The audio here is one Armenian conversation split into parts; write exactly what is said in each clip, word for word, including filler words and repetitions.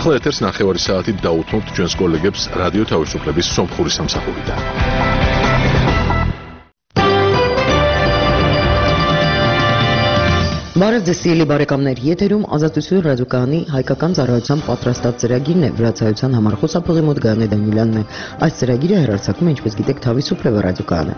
ახლა ეთერს ნახევარი საათით დაუთმობთ ჩვენს კოლეგებს რადიო თავისუფლების სომხური სამსახურიდან. Բարև սիրելի բարեկամներ, եթերում ազատություն ռադիոկայանի հայկական ծառայության պատրաստած ծրագիրն է, վրացայության համար խոսափողի մոտ Գայանե Դանիելյանն է։ Այս ծրագիրը հեռարձակում է, ինչպես գիտեք, Თავისუფლება ռադիոկայանը։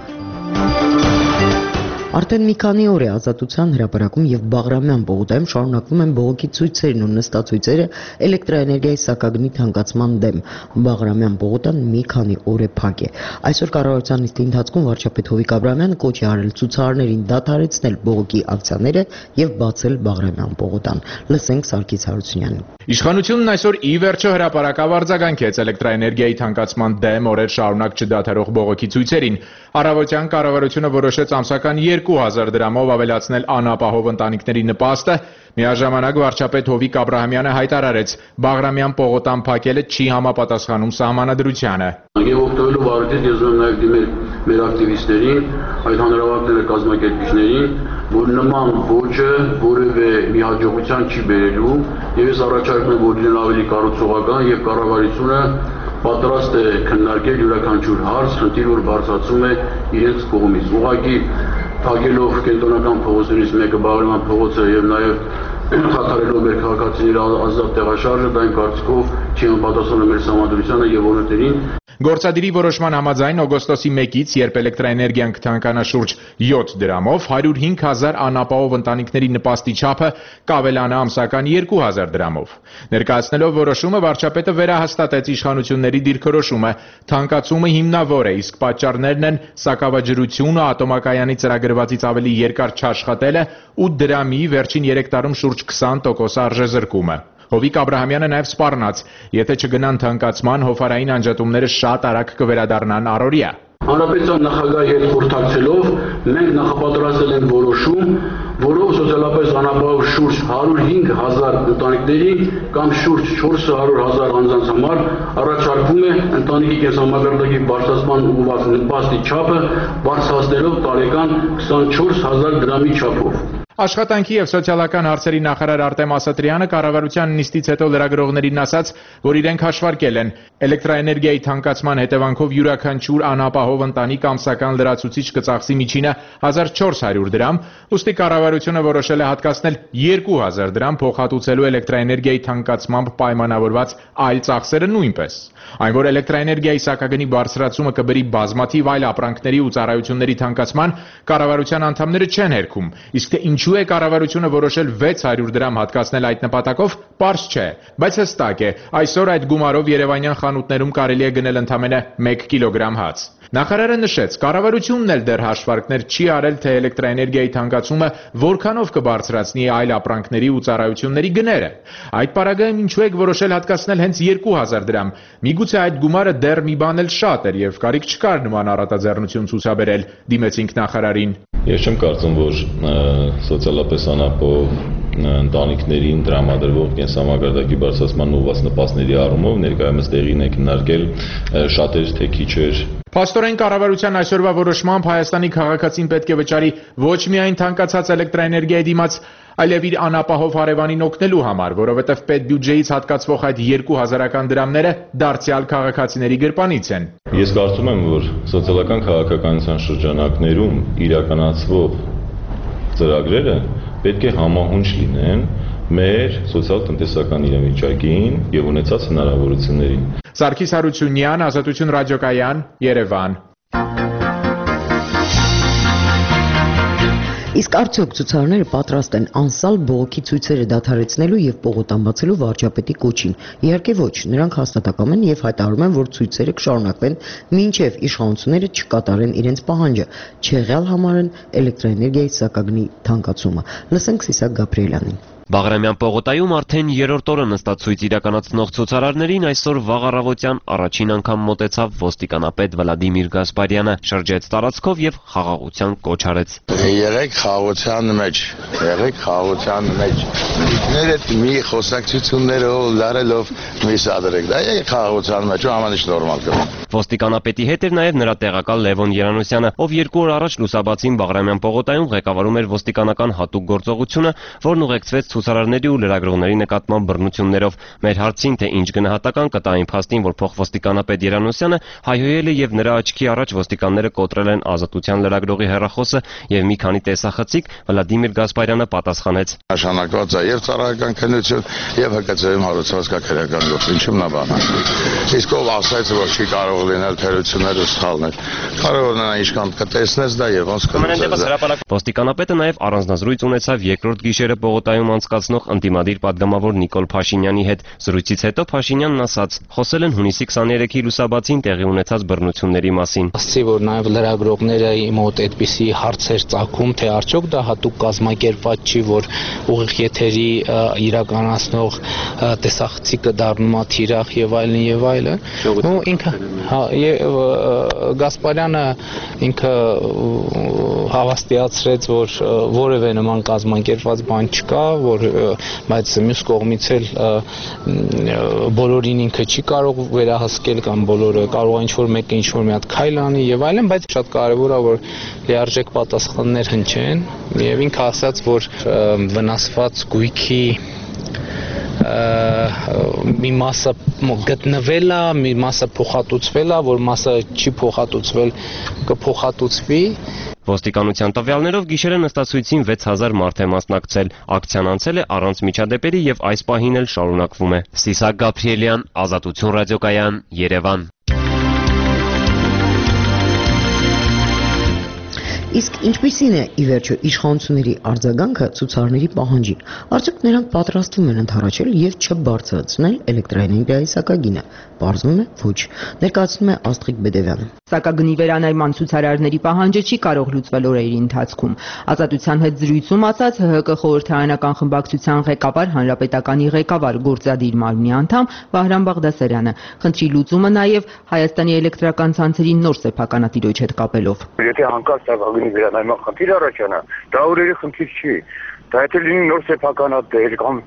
Արդեն մի քանի օր է Ազատության հրապարակում եւ Բաղրամյան պողոտայում շարունակվում են բողոքի ցույցերն ու նստացույցերը էլեկտրաէներգիայի սակագնի թանկացման դեմ։ Բաղրամյան պողոտան մի քանի օր է փակ է։ Այսօր կառավարության նիստի ընթացքում վարչապետ Հովիկ Աբրահամյանը կոչ է արել ցուցարարներին դադարեցնել բողոքի ակցիաները եւ բացել Բաղրամյան պողոտան։ Լսենք Սարգիս Հարությունյանին։ Իշխանությունն այսօր ի վերջո հրապարակավ արձագանքեց էլեկտրաէներգիայի թանկացման դեմ օրեր շարունակ չդադարող բողոքի ցույցերին։ Առավոտյան կառավարությունը որոշեց ամսական երկու հազար դրամով ավելացնել անապահով ընտանիքների նպաստը, միաժամանակ վարչապետ Հովիկ Աբրահամյանը հայտարարեց, Բաղրամյան պողոտան փակելը չի համապատասխանում սահմանադրությանը։ Եվ օգտվելու բարդից ես ուզում նաև դիմել մեր ակտիվիստներին, այդ հանրավակները կազմակերպիչներին, որ նման ոճը որևէ մի հաջողության չի բերելու, եւ ես առաջարկում եմ, որ լինեն ավելի կառուցողական եւ կառավարությունը պատրաստ է քննարկել յուրաքանչյուր հարց, խնդիր, որ բարձրացում է իրենց կողմից։ Ուղղակի փակելով կենտրոնական փողոցներից մեկը Բաղրամյան փողոցը եւ նաեւ խաթարելով մեր քաղաքացիների ազատ տեղաշարժը, դա իմ կարծիքով չի համապատասխանում մեր սահմանադրությանը եւ օրենքներին։ Գործադիրի որոշման համաձայն օգոստոսի մեկից, երբ էլեկտրաէներգիան կթանկանա շուրջ յոթ դրամով, հարյուր հինգ հազար անապահով ընտանիքների նպաստի չափը կավելանա ամսական երկու հազար դրամով։ Ներկայացնելով որոշումը, վարչապետը վերահաստատեց իշխանությունների դիրքորոշումը, թանկացումը հիմնավոր է, իսկ պատճառներն են սակավաջրությունը, ատոմակայանի ծրագրվածից ավելի երկար չաշխատելը ու դրամի վերջին երեք տարում շուրջ քսան տոկոս արժեզրկումը։ Հովիկ Աբրահամյանը նաև սպառնաց, եթե չգնան թանկացման, հովարային անջատումները շատ արագ կվերադառնան առօրյա։ Հանրապետության նախագահի հետ խորհրդակցելով մենք նախապատրաստել ենք որոշում, որով սոցիալապես անապահով շուրջ հարյուր հինգ հազար ընտանիքների կամ շուրջ չորս հարյուր հազար անձանց համար առաջարկվում է ընտանիքի կենսամակարդակի բարձրացման ուղղված նպաստի չափը բարձրացնելով տարեկան քսանչորս հազար դրամի չափով։ Աշխատանքի եւ սոցիալական հարցերի նախարար Արտեմ Ասատրյանը կառավարության նիստից հետո լրագրողներին ասաց, որ իրենք հաշվարկել են էլեկտրաէներգիայի թանկացման հետևանքով յուրաքանչյուր անապահով ընտանիք ամսական լրացուցիչ կծախսի միջինը հազար չորս հարյուր դրամ, ուստի կառավարությունը որոշել է հատկացնել երկու հազար դրամ փոխհատուցելու էլեկտրաէներգիայի թանկացմամբ պայմանավորված այլ ծախսերը նույնպես։ Այն որ էլեկտրաէներգիայի սակագնի բարձրացումը կբերի բազմաթիվ այլ ապրանքների ու ծառայությունների թանկացման, կառավարության անդամները չեն հերքում, իսկ թե ինչու է կառավարությունը որոշել վեց հարյուր դրամ հատկացնել այդ նպատակով, պարզ չէ, բայց հստակ է, այսօր այդ գումարով երևանյան խանութներում կարելի է գնել ընդամենը մեկ կիլոգրամ հաց։ Նախարարը նշեց, կառավարությունն էլ դեռ հաշվարկներ չի արել, թե էլեկտրաէներգիայի թանկացումը որքանով կբարձրացնի այլ ապրանքների ու ծառայությունների գները։ Այդ պարագայում ինչու եք որոշել հատկացնել հենց երկու հազար դրամ։ Միգուցե այդ գումարը դեռ մի բան էլ շատ էր եւ կարիք չկար նման առատաձեռնություն ցուցաբերել, դիմեցինք նախարարին։ Ես չեմ կարծում, որ սոցիալապես անապահով ընտանիքներին տրամադրվող կենսամակարդակի բարձրացման ուղղված նպաստների առումով ներկայումս տեղին է քննարկել շատեր թե քիչեր։ Փաստորեն կառավարության այսօրվա որոշմամբ Հայաստանի քաղաքացին պետք է վճարի ոչ միայն թանկացած էլեկտրաէներգիայի դիմաց, այլև իր անապահով հարևանին օգնելու համար, որովհետև պետբյուջեից հատկացվող այդ երկու հազարական դրամները դարձյալ քաղաքացիների գրպանից են։ Ես կարծում եմ, որ սոցիալական քաղաքականության շրջանակներում իրականացվող ծրագրերը պետք է համահունչ լինեն մեր սոցիալ-տնտեսական իրավիճակին եւ ունեցած հնարավորություններին։ Սարգիս Հարությունյան, Ազատություն ռադիոկայան, Երևան։ Իսկ արդյոք ցուցարարները պատրաստ են անսալ բողոքի ցույցերը դադարեցնելու եւ պողոտան բացելու վարչապետի կոչին։ Իհարկե ոչ, նրանք հաստատակամ են եւ հայտարարում են, որ ցույցերը կշարունակվեն մինչեւ իշխանությունները չկատարեն իրենց պահանջը, չեղյալ համարեն էլեկտրաէներգիայի սակագնի թանկացումը։ Լսենք Սիսակ Գաբրիելյանին։ Բաղրամյան պողոտայում արդեն երրորդ օրը նստացույց իրականացնող ցուցարարներին այսօր վաղ առավոտյան առաջին անգամ մոտեցավ ոստիկանապետ Վլադիմիր Գասպարյանը, շրջեց տարածքով եւ խաղաղության կոչ արեց։ Եղեք խաղաղության մեջ, եղեք խաղաղության մեջ։ Ինքներդ մի խոսակցություններով, լարելով մի սադրեք, դա եղեք խաղաղության մեջ, ու ամենից նորմալ կլինի։ Ոստիկանապետի հետ էր նաեւ նրա տեղակալ Լևոն Երանոսյանը, ով երկու օր առաջ լուսաբացին Բաղրամյան պողոտայում ղեկավարում էր ոստիկանական հատուկ գործողությունը, որն ուղեկցվեց ցուցարարների ու լրագրողների նկատմամբ բռնություններով։ Մեր հարցին, թե ինչ գնահատական կտա այն փաստին, որ փոխոստիկանապետ Երանոսյանը հայհոյել է եւ նրա աչքի առաջ ոստիկանները կոտրել են Ազատության լրագրողի հեռախոսը եւ մի քանի տեսախցիկ, Վլադիմիր Գասպարյանը պատասխանեց. Նշանակված է եւ ծառայական քննություն եւ հկցում հարուցված քրեական գործ, ինչու՞մն է բանը։ Իսկ ով ասաց, որ չի կարող լինել թերություններ ու սխալներ։ Կարող է ինչքան կտեսնես դա եւ ոնց կլսես։ Ոստիկանապետը նաեւ առանձնազրույց ունեցավ երկրորդ գիշերը Բողոկայում անցկացնող ընդդիմադիր падգամավոր Նիկոլ Փաշինյանի հետ։ Զրույցից հետո Փաշինյանն ասաց. խոսել են հունիսի քսաներեքի լուսաբացին տեղի ունեցած բռնությունների մասին։ Ասացի, որ նաեւ լրագրողները մոտ այդպիսի հարցեր ծագում, թե արդյոք դա հատուկ կազմակերպված չի, որ ուղիղ եթերի իրականացնող տեսախցիկը դառնում է թիրախ եւ այլն եւ այլն։ Ու ինքը Գասպարյանը ինքը հավաստիացրեց, որ որևէ նման կազմակերպված բան չկա, որ բայց մյուս կողմից էլ բոլորին ինքը չի կարող վերահսկել կամ բոլորը կարող է ինչ-որ մեկը ինչ-որ մի հատ քայլ անի եւ այլն, բայց շատ կարեւոր է, որ լիարժեք պատասխաններ հնչեն եւ ինքը ասաց, որ վնասված գույքի մի մասը գտնվել է, մի մասը փոխհատուցվել է, որ մասը չի փոխհատուցվել, կփոխհատուցվի։ Ոստիկանության տվյալներով գիշերը նստացույցին վեց հազար մարդ է մասնակցել։ Ակցիան անցել է առանց միջադեպերի եւ այս պահին էլ շարունակվում է։ Սիսակ Գաբրիելյան, Ազատություն ռադիոկայան, Երևան։ Իսկ ինչպիսին է ի վերջո իշխանությունների արձագանքը ցուցարարների պահանջին։ Արդյոք նրանք պատրաստվում են ընդառաջել եւ չբարձրացնել էլեկտրաէներգիայի սակագինը։ Պարզվում է ոչ։ Ներկայացնում է Աստղիկ Բեդևյանը։ Սակագնի վերանայման ցուցարարների պահանջը չի կարող լուծվել օրերի ընթացքում։ Ազատության հետ զրույցում ասաց ՀՀԿ խորհրդարանական խմբակցության ղեկավար, հանրապետականի ղեկավար, գործադիր մարմնի անդամ Վահրամ Բաղդասարյանը։ Խնդրի լուծումը նաեւ Հայաստանի էլեկտրական ցանցերի նոր սեփականատիրոջ հետ կապելով։ Եթե հանկարծ սակագնի վերանայման խնդիր առաջանա, դա օրերի խնդիր չի։ Դա եթե լինի նոր սեփականատեր կամ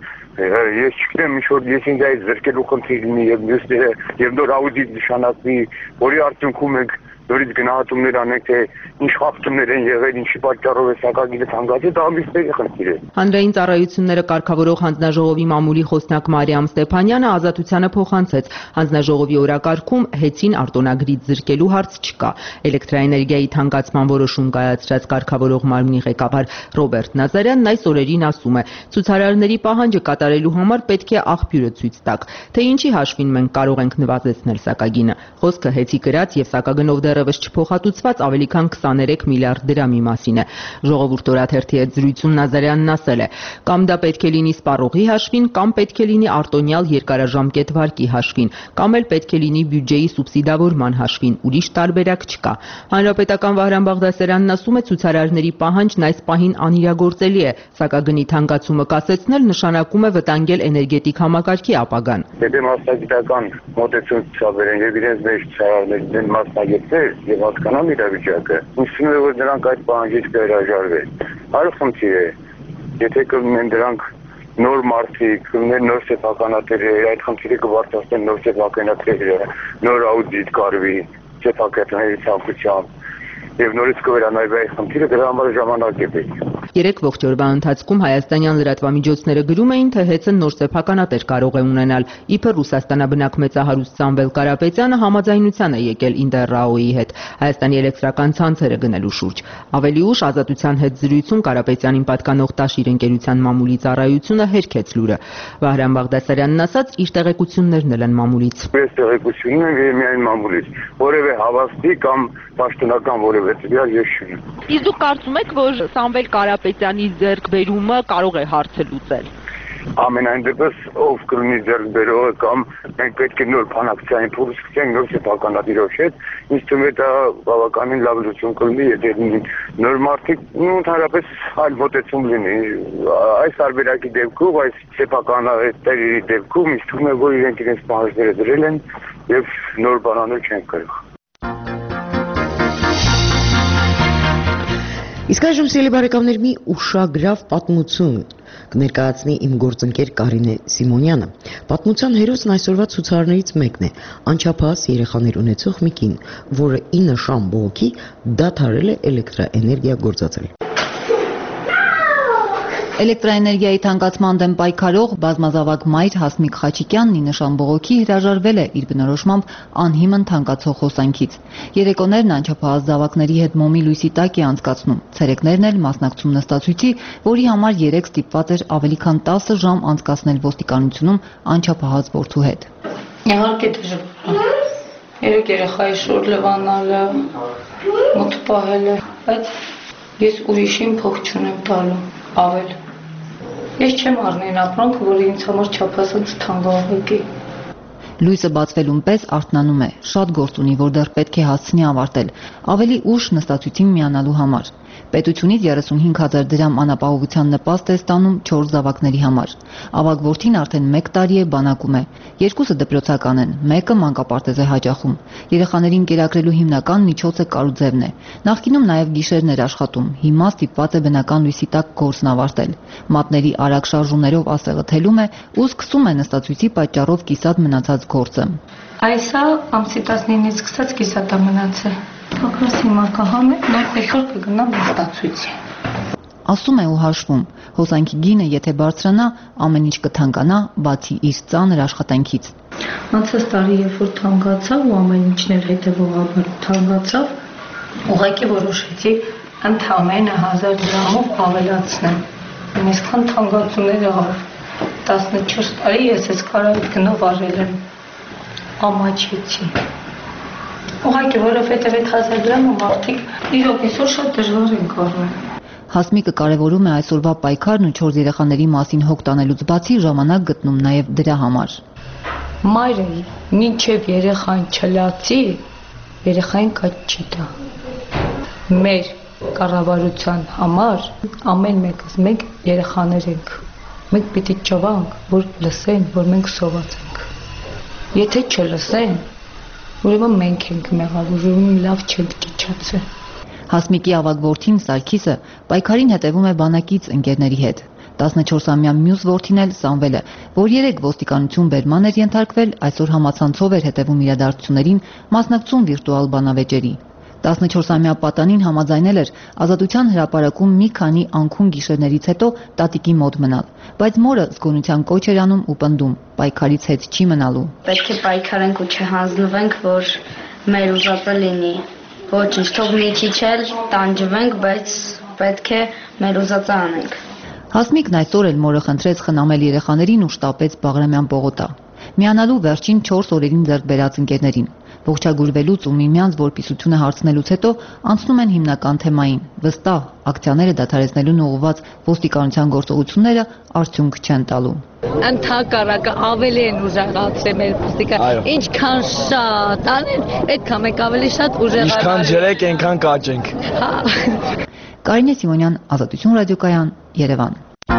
ես չգիտեմ ինչ-որ լիցենզիայի զրկելու խնդիր լինի եւ մյուսները եւ նոր աուդիտ նշանակվի, որի արդյունքում մենք նորից գնահատումներ անենք, թե ինչ խախտումներ են եղել, ինչի պատճառով է սակագինը թանկացել, դա ամիսների խնդիր է։ Հանրային ծառայությունները կարգավորող հանձնաժողովի մամուլի խոսնակ Մարիամ Ստեփանյանը Ազատությանը փոխանցեց։ Հանձնաժողովի օրակարգում հեծին արտոնագրից զրկելու հարց չկա։ Էլեկտրաէներգիայի թանկացման որոշում կայացրած կարգավորող մարմնի ղեկավար Ռոբերտ Նազարյանն այս օրերին ասում է. ցուցարարների պահանջը կատարելու համար պետք է աղբյուրը ցույց տաք, թե ինչի հաշվին մենք կարող ենք նվազեցնել սակագինը։ Խոսքը հեծի գրած եւ սակագնով դեռևս չփոխհատուցված ավելի քան քսաներեք միլիարդ դրամի մասին է։ Ժողովուրդ օրաթերթի հետ զրույցում Նազարյանն ասել է. կամ դա պետք է լինի սպառողի հաշվին, կամ պետք է լինի արտոնյալ երկարաժամկետ վարկի հաշվին, կամ էլ պետք է լինի բյուջեի սուբսիդավորման հաշվին, ուրիշ տարբերակ չկա։ Հանրապետական Վահրամ Բաղդասարյանն ասում է, ցուցարարների պահանջն այս պահին անիրագործելի է, սակագնի թանկացումը կասեցնել նշանակում է վտանգել էներգետիկ համակարգի ապագան։ Եթե մասնագիտական մոտեցում ցուցաբերեն եւ իրենց մեջ ցուցարարներին մասնագետներ եւ հասկանան իրավիճակը, ուսում է որ նրանք այդ պահանջից կհրաժարվեն։ Այլ խնդիր է, եթե կլինեն դրանք նոր մարդիկ, կլինեն նոր սեփականատերեր, այդ խնդիրը կբարձրացնեն նոր սեփականատերերը, նոր աուդիտ կարվի սեփականատերերի ցանկությամբ եւ նորից կվերանայվի այդ խնդիրը, դրա համար ժամանակ է պետք։ Երեք ողջ օրվա ընթացքում հայաստանյան լրատվամիջոցները գրում էին, թե հեծն նոր սեփականատեր կարող է ունենալ։ Իբր Ռուսաստանաբնակ մեծահարուստ Սամվել Կարապետյանը համաձայնության է եկել Ինտերրաոյի հետ Հայաստանի էլեկտրական ցանցերը գնելու շուրջ։ Ավելի ուշ Ազատության հետ զրույցում Կարապետյանին պատկանող Տաշիր ընկերության մամուլի ծառայությունը հերքեց լուրը։ Վահրամ Բաղդասարյանն ասաց, իր տեղեկություններն էլ են մամուլից։ Ես տեղեկությունն եմ միայն մամուլից, որևէ հավաստի կամ պաշտոնական որևէ տվյալ ես չունեմ։ Իսկ դուք կարծում եք, որ Սամվել Կարապետյանի ձեռքբերումը կարող է հարցը լուծել։ Ամենայն դեպս ով կլինի ձեռքբերողը կամ մենք պետք է նոր բանակցային փորձ գտնենք նոր սեփականատիրոջ հետ, ինձ թվում է դա բավականին լավ լուծում կլինի, եթե նոր մարդիկ ու ընդհանրապես այլ մոտեցում լինի։ Այս տարբերակի դեպքում, այս սեփականատերի դեպքում ինձ թվում է, որ իրենք իրենց պահանջները դրել են եւ նոր բանանել չեն կարող։ Իսկ այժմ սիրելի բարեկամներ մի ուշագրավ պատմություն կներկայացնի իմ գործընկեր Կարինե Սիմոնյանը։ Պատմության հերոսն այսօրվա ցուցարարներից մեկն է, անչափահաս երեխաներ ունեցող մի կին, որը ինը շամ բողոքի դադարել է էլեկտրաէներգիա գործածել։ Էլեկտրաէներգիայի թանկացման դեմ պայքարող բազմազավակ մայր Հասմիկ Խաչիկյանն ի նշան բողոքի հրաժարվել է իր բնորոշմամբ անհիմն թանկացող խոսանքից։ Երեկոներն անչափահաս զավակների հետ մոմի լույսի տակ է անցկացնում, ցերեկներն էլ մասնակցում նստացույցի, որի համար երեկ ստիպված էր ավելի քան տասը ժամ անցկացնել ոստիկանությունում անչափահաս որդու հետ։ Իհարկե դժվար է։ Երեք երեխայի շոր լվանալը, մոտ պահելը, բայց ես ուրիշին փող չունեմ տալու, ավել։ Ես չեմ առնեն ապրանք, որը ինձ համար չափազանց թանկարժեք է։ Լույսը բացվելուն պես արթնանում է, շատ գործ ունի, որ դեռ պետք է հասցնի ավարտել, ավելի ուշ նստացույցին միանալու համար։ Պետությունից երեսունհինգ հազար դրամ անապահովության նպաստ է ստանում չորս զավակների համար։ Ավագ որդին արդեն մեկ տարի է բանակում է։ Երկուսը դպրոցական են, մեկը մանկապարտեզ է հաճախում։ Երեխաներին կերակրելու հիմնական միջոցը կարուձևն է։ Նախկինում նաև գիշերն էր աշխատում, հիմա ստիպված է բնական լույսի տակ գործն ավարտել։ Մատների արագ շարժումներով ասեղը թելում է ու սկսում է նստացույցի պատճառով կիսատ մնացած գործը։ Այսա ամսի տասնինից սկսած կիսատ է մնացել։ Փոքրս հիմա կհանը, նոր այսօր կգնամ նստացույցի։ Ասում է ու հաշվում, հոսանքի գինը եթե բարձրանա, ամեն ինչ կթանկանա, բացի իր ծանր աշխատանքից։ Անցած տարի երբ որ թանկացավ ու ամեն ինչն էլ հետևողաբար թանկացավ, ուղղակի որոշեցի ընդամենը հազար դրամով ավելացնեմ։ Այսքան թանկացումներ եղավ։ տասնչորս տարի ես այս կարայդ գնով արել եմ։ Ամաչեցի։ Ուղղակի որովհետև այդ հազար դրամը մարդիկ իրոք այսօր շատ դժվար են կառնում։ Հասմիկը կարևորում է այսօրվա պայքարն ու չորս երեխաների մասին հոգ տանելուց բացի ժամանակ գտնում նաև դրա համար։ Մայրը մինչև երեխան չլացի, երեխային կաց չի տա։ Մեր կառավարության համար ամեն մեկս մենք երեխաներ ենք։ Մենք պիտի ճվանք, որ լսեն, որ մենք սոված ենք։ Եթե չլսեն, ուրեմն մենք ենք մեղավոր, ուրեմն լավ չենք ճիչացել։ Հասմիկի ավագ որդին Սարգիսը պայքարին հետևում է բանակից ընկերների հետ։ տասնչորսամյա մյուս որդին էլ Սամվելը, որ երեք ոստիկանություն բերման էր ենթարկվել, այսօր համացանցով էր հետևում իրադարձություններին, մասնակցում վիրտուալ բանավեճերի։ տասնչորսամյա պատանին համաձայնել էր Ազատության հրապարակում մի քանի անքուն գիշերներից հետո տատիկի մոտ մնալ, բայց մորը զգոնության կոչ էր անում ու պնդում, պայքարից հետ չի մնալու։ Պետք է պայքարենք ու չհանձնվենք, որ մեր ուզածը լինի։ Ոչինչ, թող մի քիչ էլ տանջվենք, բայց պետք է մեր ուզածը անենք։ Հասմիկն այսօր էլ մորը խնդրեց խնամել երեխաներին ու շտապեց Բաղրամյան պողոտա։ Միանալու վերջին չորս օրերին ձեռք բերած ընկերներին։ Ողջագուրվելուց ու միմյանց որպիսությունը հարցնելուց հետո անցնում են հիմնական թեմային։ Վստահ, ակցիաները դադարեցնելուն ուղղված ոստիկանության գործողությունները արդյունք չեն տալու։ Ընդհակառակը ավելի են ուժեղացրել մեր ոստիկան։ Ինչքան շատ անեն, այդքան մենք ավելի շատ ուժեղացել։ Ինչքան ջրեք, այնքան կաճենք։ Կարինե Սիմոնյան, Ազատություն ռադիոկայան, Երևան։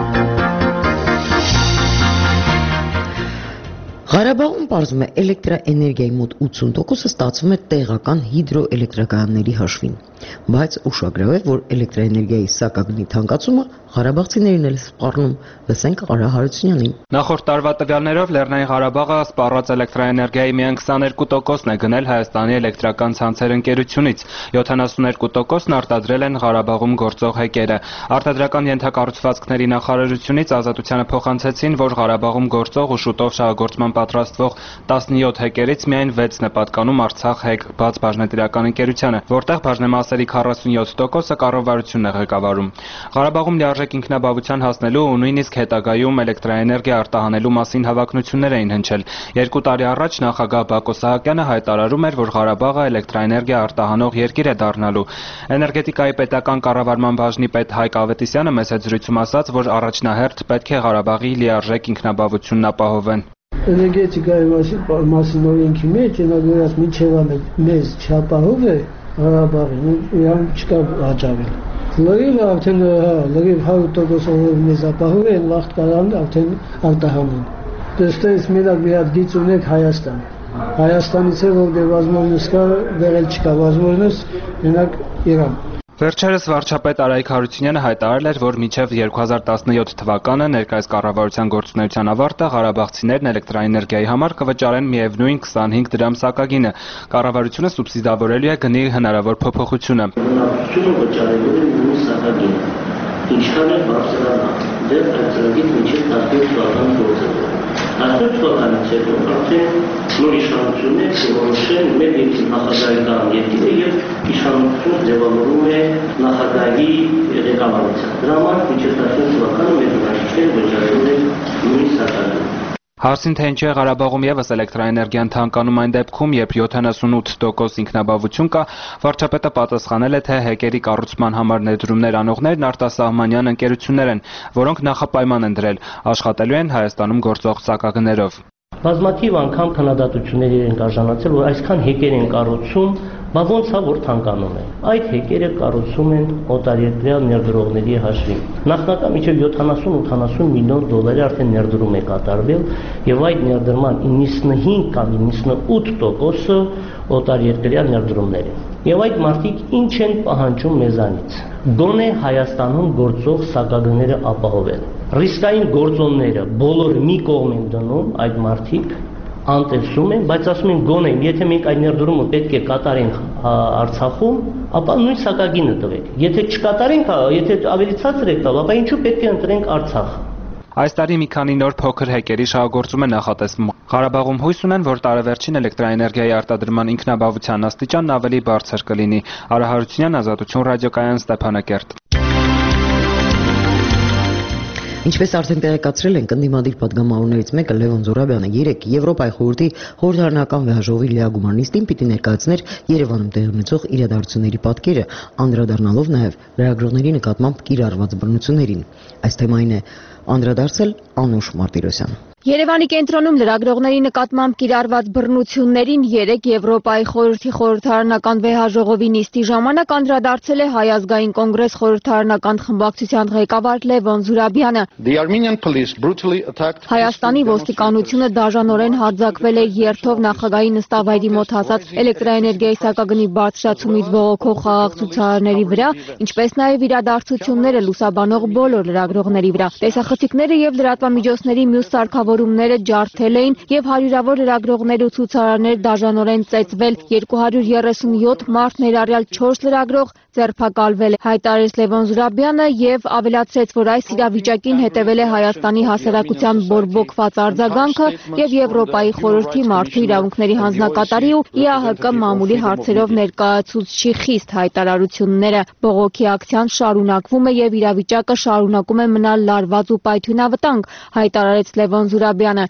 Ղարաբաղում պարզվում է էլեկտրաէներգիայի մոտ ութսուն տոկոսը ստացվում է տեղական հիդրոէլեկտրակայանների հաշվին, բայց ուշագրավ է, որ էլեկտրաէներգիայի սակագնի թանկացումը ղարաբաղցիներին էլ սպառնում, լսենք Արա Հարությունյանին։ Նախորդ տարվա տվյալներով Լեռնային Ղարաբաղը սպառած էլեկտրաէներգիայի միայն քսաներկու տոկոսն է գնել Հայաստանի էլեկտրական ցանցեր ընկերությունից, յոթանասուններկու տոկոսն արտադրել են Ղարաբաղում գործող հեկերը։ Արտադրական ենթակառուցվածքների նախարարությունից Ազատությանը փոխանցեցին, որ Ղարաբաղում գործող ու շուտով շահագործման պատրաստվող տասնյոթ հեկերից միայն վեցն է պատկանում Արցախ հեկ բաց բաժնետիրական ընկերությանը, որտեղ բաժնեմասերի քառասունյոթ տոկոսը կառավարությունն է ղեկավարում։ Ղարաբաղում լիարժեք ինքնաբավության հասնելու ու նույնիսկ հետագայում էլեկտրաէներգիա արտահանելու մասին հավակնություններ էին հնչել։ Երկու տարի առաջ նախագահ Բակո Սահակյանը հայտարարում էր, որ Ղարաբաղը էլեկտրաէներգիա արտահանող երկիր է դառնալու։ Էներգետիկայի պետական կառավարման բաժնի պետ Հայկ Ավետիսյանը մեծ զրույցում ասաց, որ առաջնահերթ պետք է Ղարաբաղի լիարժեք ինքնաբավությունն ապահովեն։ Էներգետիկայի մասին օրենքի մեջ ենագրված մինչև մեզ չապահով է Ղարաբաղին, իրան չկա հաջավել։ Լրիվ արդեն լրիվ հարյուր տոկոսով մեզ ապահով է, լախտ կարան արդեն արտահանում։ Դստես մենակ մի հատ գիծ ունեք Հայաստան։ Հայաստանից է, որ դե վազմորնս կա, վերել չկա վազմորնս, մենակ Իրան։ Վերջերս վարչապետ Արայիկ Հարությունյանը հայտարարել էր, որ մինչև երկու հազար տասնյոթ թվականը ներկայիս կառավարության գործունեության ավարտը ղարաբաղցիներն էլեկտրաէներգիայի համար կվճարեն միևնույն քսանհինգ դրամ սակագինը։ Կառավարությունը սուբսիդավորելու է գնի հնարավոր փոփոխությունը։ Բնակչությունը վճարելու է նույն սակագինը։ ինչքան է բարձրանա դեռ այդ ծրագիր մինչև տասնյոթ թվականի գործը։ տասնյոթ թվականից հետո արդեն նոր իշխանություններ որոշեն մեր երկրի նախագահի տան երկիրը եւ իշխանություն ձևավորում է նախագահի ղեկավարությամբ։ Դրա համար մինչև տասնյոթ թվականը մեր բնակիչները վճարում են նույն սականը։ Հարցին թե ինչու է Ղարաբաղում եւս էլեկտրաէներգիան թանկանում այն դեպքում, երբ յոթանասունութ տոկոս ինքնաբավություն կա, վարչապետը պատասխանել է, թե հեկերի կառուցման համար ներդրումներ անողներն արտասահմանյան ընկերություններ են, որոնք նախապայման են դրել, աշխատելու են Հայաստանում գործող սակագներով։ Բազմաթիվ անգամ քննադատությունների են արժանացել, որ այսքան հեկեր են կառուցում, բա ոնց է որ թանկանում է։ Այդ հեկերը կառուցում են օտարերկրյա ներդրողների հաշվին։ Նախնական մինչև յոթանասուն ութանասուն միլիոն դոլարի արդեն ներդրում է կատարվել, եւ այդ ներդրման իննսունհինգ կամ իննսունութ տոկոսը օտարերկրյա ներդրումներ են։ Եվ այդ մարդիկ ինչ են պահանջում մեզանից։ Գոնե Հայաստանում գործող սակագները ապահովել։ Ռիսկային գործոնները բոլոր մի կողմ են դնում այդ մարդիկ, անտեսում են, բայց ասում են գոնե, եթե մենք այդ ներդրումը պետք է կատարենք Արցախում, ապա նույն սակագինը տվեք։ Եթե չկատարենք, եթե ավելի ցածր եք տալ, ապա ինչու պետք է ընտրենք Արցախը։ Այս տարի մի քանի նոր փոքր հեկերի շահագործում է նախատեսվում։ Ղարաբաղում հույս ունեն, որ տարեվերջին էլեկտրաէներգիայի արտադրման ինքնաբավության աստիճանն ավելի բարձր կլինի։ Արա Հարությունյան, Ազատություն ռադիոկայան, Ստեփանակերտ։ Ինչպես արդեն տեղեկացրել են կնդիմադիր պատգամավորներից մեկը Լևոն Զուրաբյանը, երեկ Եվրոպայի խորհրդի խորհրդարանական վեհաժողովի լիագումար նիստին պիտի ներկայացներ Երևանում տեղի ունեցող իրադարձությունների պատկերը, անդրադառնալով նաև լրագրողների նկատմամբ կիրառված բռնություններին։ Այս թեմային է անդրադարձել Անուշ Մարտիրոսյանը։ Երևանի կենտրոնում լրագրողների նկատմամբ կիրառված բռնություններին երեկ Եվրոպայի խորհրդի խորհրդարանական վեհաժողովի նիստի ժամանակ անդրադարձել է Հայ ազգային կոնգրես խորհրդարանական խմբակցության ղեկավար Լևոն Զուրաբյանը։ Հայաստանի ոստիկանությունը դաժանորեն հարձակվել է երթով նախագահի նստավայրի մոտ հասած էլեկտրաէներգիայի սակագնի բարձրացումից բողոքող խաղաղ ցուցարարների վրա, ինչպես նաև իրադարձությունները լուսաբանող բոլոր լրագրողների վրա։ Տեսախցիկները եւ լրատվամիջոցների մյուս սարքավորումները ջարդել էին եւ հարյուրավոր լրագրողներ ու ցուցարարներ դաժանորեն ծեծվել, երկու հարյուր երեսունյոթ մարդ ներառյալ չորս լրագրող ձերբակալվել է, հայտարարեց Լևոն Զուրաբյանը եւ ավելացրեց, որ այս իրավիճակին հետեւել է Հայաստանի հասարակության բորբոքված արձագանքը եւ Եվրոպայի խորհրդի մարդու իրավունքների հանձնակատարի ու ի ա հը կը մամուլի հարցերով ներկայացուցչի խիստ հայտարարությունները։ Բողոքի ակցիան շարունակվում է եւ իրավիճակը շարունակում է մնալ լարված ու պայթյունավտանգ, հայտարարեց Լևոն Զուրաբյանը։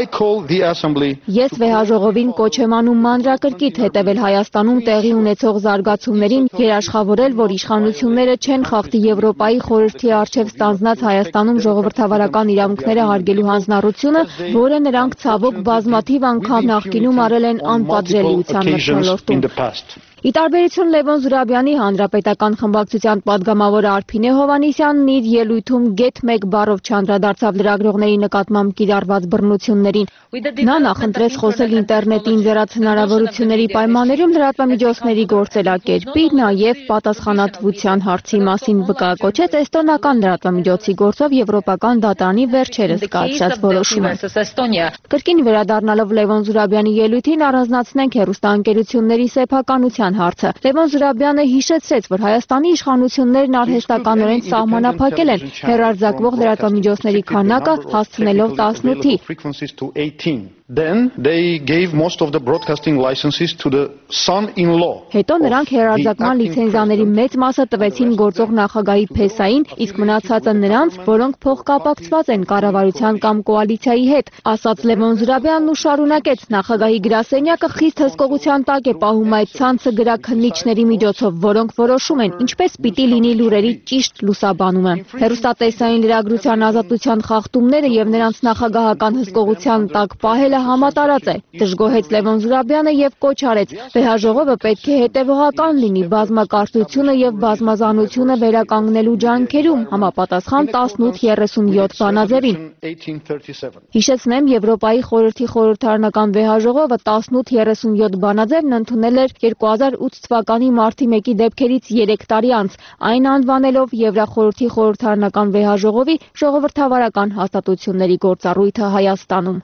Ես վեհաժողովին կոչ եմ անում մանրակրկիտ հետևել Հայաստանում տեղի ունեցող զարգացումներին, երաշխավորել, որ իշխանությունները չեն խախտի Եվրոպայի խորհրդի առջև ստանձնած Հայաստանում ժողովրդավարական իրավունքները հարգելու հանձնառությունը, որը նրանք ցավոք բազմաթիվ անգամ նախկինում արել են անպատժելիության մթնոլորտում։ Ի տարբերություն Լևոն Զուրաբյանի, Հանրապետական խմբակցության պատգամավոր Արփինե Հովհաննիսյանն իր ելույթում գեթ մեկ բառով չանդրադարձավ լրագրողների նկատմամբ կիրառված բռնություններին։ Նա նախընտրեց խոսել ինտերնետի ինձեռած հնարավորությունների պայմաններում լրատվամիջոցների գործելակերպի, նաև պատասխանատվության հարցի մասին վկայակոչեց էստոնական լրատվամիջոցի գործով Եվրոպական դատարանի վերջերս կայացրած որոշումը։ Կրկին վերադառնալով Լևոն Զուրաբյանի ելույթին առանձնացնենք հեռուստաընկերությունների սեփականության հարցը։ Լևոն Զուրաբյանը հիշեցրեց, որ Հայաստանի իշխանություններն արհեստականորեն սահմանափակել են հեռարձակվող լրատվամիջոցների քանակը հասցնելով տասնութի։ Then they gave most of the broadcasting licenses to the son-in-law. Հետո նրանք հեռարձակման լիցենզիաների մեծ մասը տվեցին գործող նախագահի փեսային, իսկ մնացածը նրանց, որոնք փոխկապակցված են կառավարության կամ կոալիցիայի հետ, ասաց Լևոն Զուրաբյանն ու շարունակեց. նախագահի գրասենյակը խիստ հսկողության տակ է պահում այդ ցանցը գրաքննիչների միջոցով, որոնք որոշում են, ինչպես պիտի լինի լուրերի ճիշտ լուսաբանումը։ Հեռուստատեսային լրագրության ազատության խախտումները եւ նրանց նախագահական հսկողության տակ պահելը համատարած է, դժգոհեց Լևոն Զուրաբյանը եւ կոչ արեց. վեհաժողովը պետք է հետեւողական լինի բազմակարծությունը եւ բազմազանությունը վերականգնելու ջանքերում, համապատասխան տասնութ երեսունյոթ բանաձևին։ Հիշեցնեմ, Եվրոպայի խորհրդի խորհրդարանական վեհաժողովը տասնութ երեսունյոթ բանաձևն ընդունել էր երկու հազար ութ թվականի մարտի մեկի դեպքերից երեք տարի անց, այն անվանելով Եվրախորհրդի խորհրդարանական վեհաժողովի ժողովրդավարական հաստատությունների գործառույթը Հայաստանում։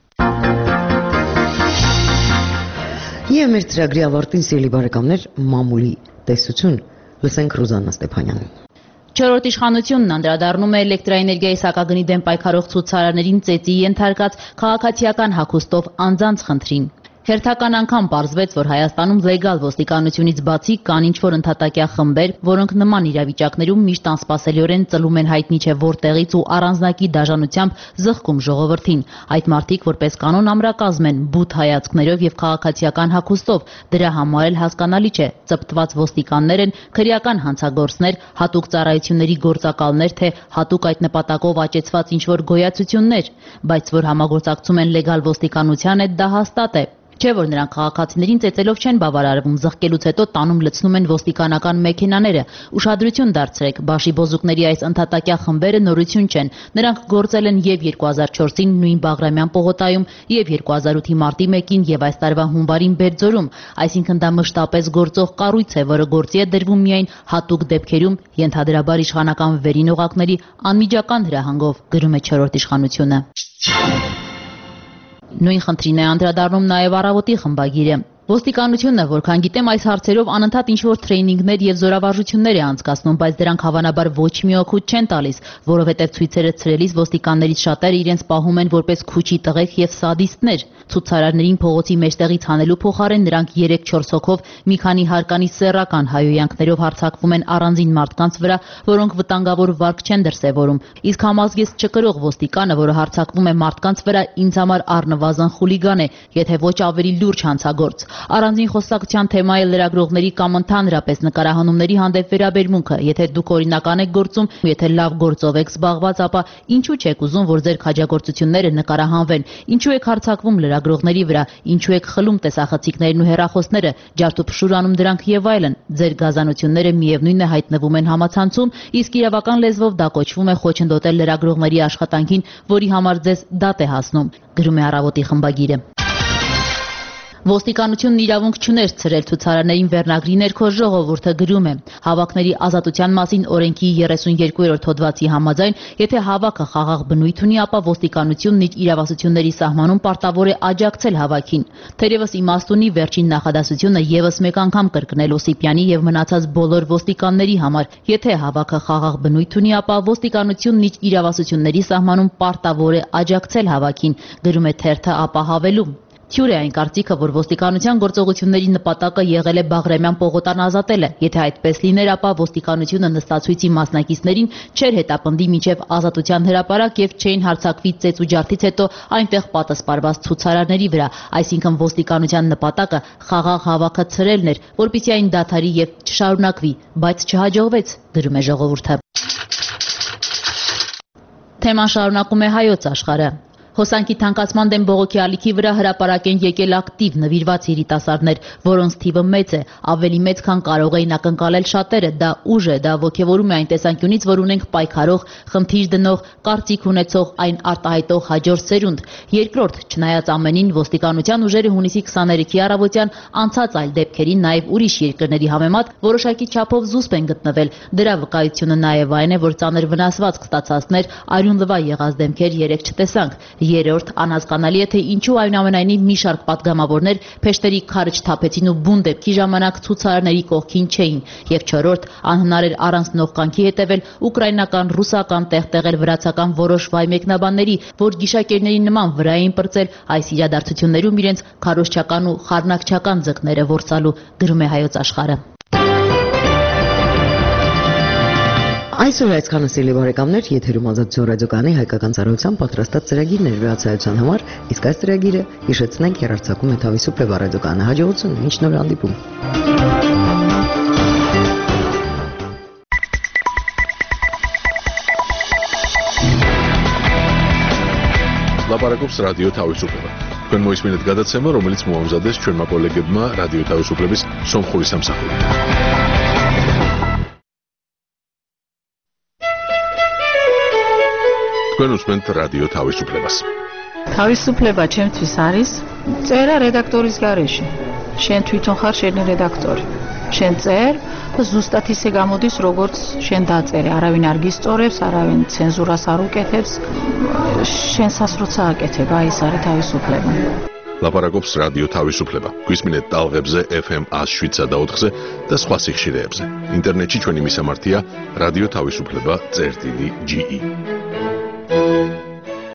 Եվ մեր ծրագրի ավարտին, սիրելի բարեկամներ, մամուլի տեսություն, լսենք Ռուզաննա Ստեփանյանին։ չորրորդ իշխանությունն անդրադառնում է էլեկտրաէներգիայի սակագնի դեմ պայքարող ցուցարարներին ծեծի ենթարկած քաղաքացիական հագուստով անձանց խնդրին։ Հերթական անգամ պարզվեց, որ Հայաստանում լեգալ ոստիկանությունից բացի կան ինչ-որ ընդհատակյա խմբեր, որոնք նման իրավիճակներում միշտ անսպասելիորեն ծլում են հայտնի չէ որտեղից ու առանձնակի դաժանությամբ զղջում ժողովրդին։ Այդ մարդիկ որպես կանոն ամրակազմ են, բութ հայացքներով եւ քաղաքացիական հագուստով, դրա համար էլ հասկանալի չէ, ծպտված ոստիկաններ են, քրեական հանցագործներ, հատուկ ծառայությունների գործակալներ, թե հատուկ այդ նպատակով աճեցված ինչ-որ գոյացություններ, բայց որ համագործակցում են լեգալ ոստիկանության հետ, դա հաստատ է։ Չէ որ նրանք քաղաքացիներին ծեծելով չեն բավարարվում, զղջելուց հետո տանում լցնում են ոստիկանական մեքենաները։ Ուշադրություն դարձրեք, բաշիբոզուկների այս ընդհատակյա խմբերը նորություն չեն։ Նրանք գործել են եւ երկու հազար չորսին նույն Բաղրամյան պողոտայում, եւ երկու հազար ութի մարտի մեկին եւ այս տարվա հունվարին Բերձորում, այսինքն դա մշտապես գործող կառույց է, որը գործի է դրվում միայն հատուկ դեպքերում, ենթադրաբար իշխանական վերին օղակների անմիջական հրահանգով, գրում է չորրորդ իշխանությունը։ Նույն խնդրին է անդրադառնում նաև «Առավոտի» խմբագիրը։ Ոստիկանությունը, որքան գիտեմ, այս հարցերով անընդհատ ինչ-որ թրեյնինգներ եւ զորավարժություններ է անցկացնում, բայց դրանք հավանաբար ոչ մի օգուտ չեն տալիս, որովհետեւ ցույցերը ցրելիս ոստիկաններից շատերը իրենց պահում են որպես քուչի տղեկ եւ սադիստներ։ Ցուցարարներին փողոցի մեջտեղից հանելու փոխարեն նրանք երեք-չորս հոգով մի քանի հարկանի սեռական հայոյանքներով հարձակվում են առանձին մարդկանց վրա, որոնք վտանգավոր վարք չեն դրսևորում։ Իսկ համազգեստ չկրող ոստիկանը, որը հարձակվում է մարդկանց վրա, ինձ համար առնվազն խուլիգան է, եթե ոչ ավելի լուրջ հանցագործ։ Առանձին խոսակցության թեմա է լրագրողների կամ ընդհանրապես նկարահանումների հանդեպ վերաբերմունքը։ Եթե դուք օրինական եք գործում, եթե լավ գործով եք զբաղված, ապա ինչու չեք ուզում, որ ձեր քաջագործությունները նկարահանվեն։ Ինչու եք հարձակվում լրագրողների վրա, ինչու եք խլում տեսախցիկներն ու հեռախոսները, ջարդուփշուր անում դրանք եւ այլն։ Ձեր գազանությունները միևնույնն է հայտնվում են համացանցում, իսկ իրավական լեզվով դա կոչվում է խոչընդոտել լրագրողների աշխատանքին, որի համար ձեզ դատ է հասնում, գրում է «Առավոտի» խմբագիրը։ Ոստիկանությունն իրավունք չուներ ցրել ցուցարարներին վերնագրի ներքո, ժողովուրդը գրում է. Հավաքների ազատության մասին օրենքի երեսունյերկուերորդ հոդվածի համաձայն, եթե հավաքը խաղաղ բնույթ ունի, ապա ոստիկանությունն իր իրավասությունների սահմանում պարտավոր է աջակցել հավաքին։ Թերևս իմաստ ունի վերջին նախադասությունը եւս մեկ անգամ կրկնել Օսիպյանի եւ մնացած բոլոր ոստիկանների համար։ Եթե հավաքը խաղաղ բնույթ ունի, ապա ոստիկանությունն իր իրավասությունների սահմանում պարտավոր է աջակցել հավաքին, գրում է թերթը, ապա հավելում. Թյուր է այն կարծիքը, որ ոստիկանության գործողությունների նպատակը եղել է Բաղրամյան պողոտան ազատելը։ Եթե այդպես լիներ, ապա ոստիկանությունը նստացույցի մասնակիցներին չէր հետապնդի մինչև ազատության հրապարակ եւ չէին հարձակվի ծեծ ու ջարդից հետո այնտեղ պատասպարված ցուցարարների վրա։ Այսինքն ոստիկանության նպատակը խաղաղ հավաքը ցրելն էր, որպեսզի այն դադարի եւ չշարունակվի, բայց չհաջողվեց, գրում է ժողովուրդը։ Թեման շարունակում է Հայոց աշխարհը։ Հոսանքի թանկացման դեմ բողոքի ալիքի վրա հրապարակ են եկել ակտիվ նվիրված երիտասարդներ, որոնց թիվը մեծ է, ավելի մեծ, քան կարող էին ակնկալել շատերը։ Դա ուժ է, դա ոգևորում է այն տեսանկյունից, որ ունենք պայքարող, խնդիր դնող, կարծիք ունեցող, այն արտահայտող հաջորդ սերունդ։ Երկրորդ, չնայած ամենին, ոստիկանության ուժերը հունիսի քսաներեքի առավոտյան անցած այլ դեպքերին, նաև ուրիշ երկրների համեմատ որոշակի չափով զուսպ են գտնվել։ Դրա վկայությունը նաև այն է, որ ծանր վնասվածք ստացածներ, արյունլվա եղած դեմքեր երեք չտեսանք։ Երրորդ, անհասկանալի է, թե ինչու այնուամենայնիվ մի շարք պատգամավորներ փեշտերի քարը չթափեցին ու բուն դեպքի ժամանակ ցուցարարների կողքին չէին։ Եվ չորրորդ, անհնար էր առանց նողկանքի հետևել ուկրաինական, ռուսական, տեղտեղել վրացական որոշ վայ մեկնաբանների, որ գիշակերների նման վրա էին պրծել այս իրադարձություններում իրենց քարոզչական ու խառնակչական ձկները որսալու, գրում է Հայոց աշխարհը։ Այսօր այսքանը սիրելի բարեկամներ, եթերում Ազատություն ռադիոկայանի հայկական ծառայության պատրաստած ծրագիրն էր վերացայության համար, իսկ այս ծրագիրը հիշեցնենք երարցակում է Թավիսուպլե ռադիոկայանը։ Հաջողություն, մինչ նոր հանդիպում։ Լապարակոպս ռադիո Թավիսուպլե։ Քան մոյս մինետ գադացեմը, ռոմելից մուամզադես չորմա կոլեգեբմա ռադիո Թավիսուպլեբիս Սոմխորի Սամսախորի։ Կոնուսմենտ ռադիո Թավիսուպլեբաս։ Թավիսուպլեբա չեմ թվիսարիս, ծերա ռեդակտորից գարեշի, շեն թույթոն խար շերնի ռեդակտոր, շեն ծեր, զուստաթիս է գամոդիս ռոգորց շեն դածեր է, արավին արգիս ծորևս, արավին ցենզուրա սարու կեթևս, շեն սասրոցա ակեթեգ, այս արի Թավիսուպլեբան։ ლაპარაკობს რადიო თავისუფლება. გვისმინეთ ტალღებზე ეფ ემ one oh seven და ოთხზე და სხვა სიხშირეებზე. ინტერნეტში ჩვენი მისამართია რადიო თავისუფლება წერტილი ჯი ი.